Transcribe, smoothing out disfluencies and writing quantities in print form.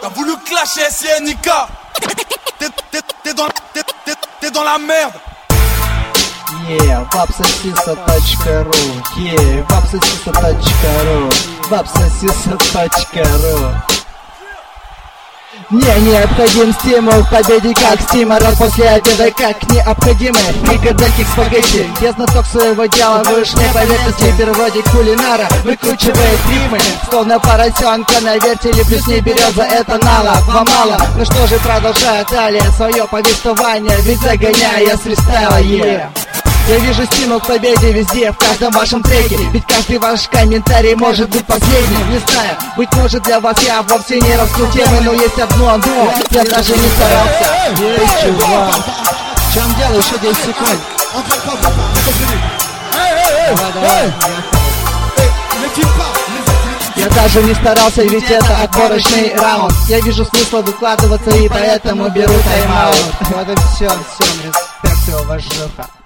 T'as voulu clasher SNK. T'es dans la merde. Yeah, vapsasisa.ru. Yeah, vapsasisa.ru. Vapsasisa.ru. Мне необходим стимул к победе, как стимера после обеда, как необходимы пригордальки к спагетти. Я знаток своего дела, вы уж не поверьте, вроде кулинара выкручивает рифмы, словно поросенка на вертеле, плюс не берет за это налог, вам мало. Ну что же, продолжаю далее свое повествование, ведь загоняю я с фристайла, yeah. Я вижу стимул к победе везде, в каждом вашем треке. Ведь каждый ваш комментарий может быть последним. Не знаю, быть может для вас я вовсе не раскрыл темы, но есть одно но я даже не старался. Есть чувак. В чем дело? Еще 10 секунд. Давай. Я даже не старался, ведь это отборочный раунд. Я вижу смысла выкладываться и поэтому беру тайм-аут. Вот и все, респект и уважуха.